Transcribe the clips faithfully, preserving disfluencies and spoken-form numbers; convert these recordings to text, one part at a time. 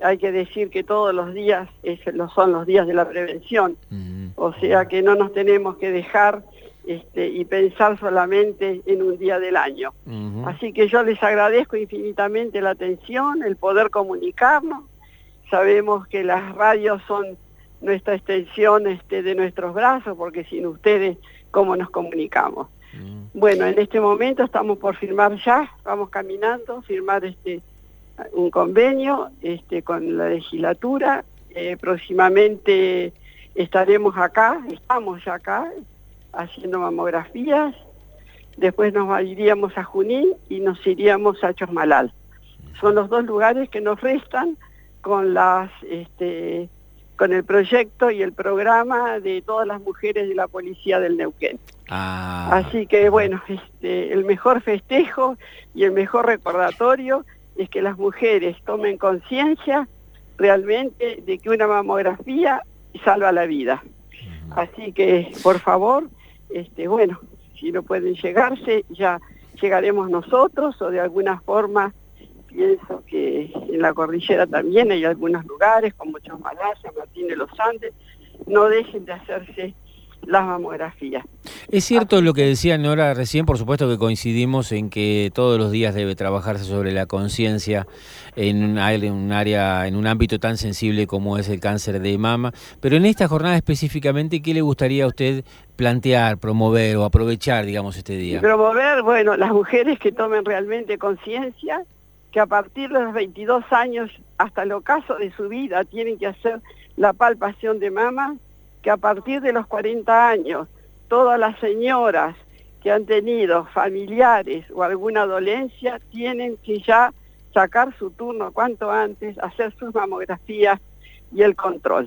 hay que decir que todos los días es, son los días de la prevención, uh-huh. O sea que no nos tenemos que dejar este, y pensar solamente en un día del año. Uh-huh. Así que yo les agradezco infinitamente la atención, el poder comunicarnos. Sabemos que las radios son nuestra extensión este, de nuestros brazos, porque sin ustedes, ¿cómo nos comunicamos? Uh-huh. Bueno, en este momento estamos por firmar ya, vamos caminando, firmar este un convenio este, con la legislatura. Eh, próximamente estaremos acá, estamos ya acá, haciendo mamografías. Después nos iríamos a Junín y nos iríamos a Chosmalal. Son los dos lugares que nos restan con las este, con el proyecto y el programa de todas las mujeres de la policía del Neuquén. Ah. Así que bueno, este, el mejor festejo y el mejor recordatorio es que las mujeres tomen conciencia realmente de que una mamografía salva la vida. Uh-huh. Así que, por favor, este, bueno, si no pueden llegarse, ya llegaremos nosotros, o de alguna forma, pienso que en la cordillera también hay algunos lugares, como Chosmalal, San Martín de los Andes, no dejen de hacerse las mamografías. Es cierto lo que decía Nora recién, por supuesto que coincidimos en que todos los días debe trabajarse sobre la conciencia en un área, en un área, en un ámbito tan sensible como es el cáncer de mama, pero en esta jornada específicamente, ¿qué le gustaría a usted plantear, promover o aprovechar, digamos, este día? Promover, bueno, las mujeres que tomen realmente conciencia, que a partir de los veintidós años hasta el ocaso de su vida tienen que hacer la palpación de mama, que a partir de los cuarenta años, todas las señoras que han tenido familiares o alguna dolencia tienen que ya sacar su turno cuanto antes, hacer sus mamografías y el control.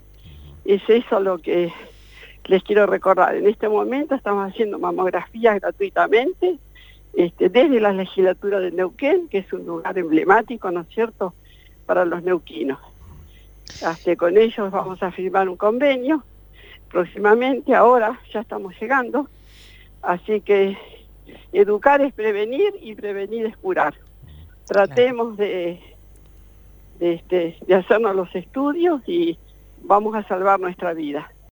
Es eso lo que les quiero recordar. En este momento estamos haciendo mamografías gratuitamente, este, desde la legislatura de Neuquén, que es un lugar emblemático, ¿no es cierto?, para los neuquinos. Hasta con ellos vamos a firmar un convenio próximamente, ahora ya estamos llegando, así que educar es prevenir y prevenir es curar. Tratemos de, de, este, de hacernos los estudios y vamos a salvar nuestra vida.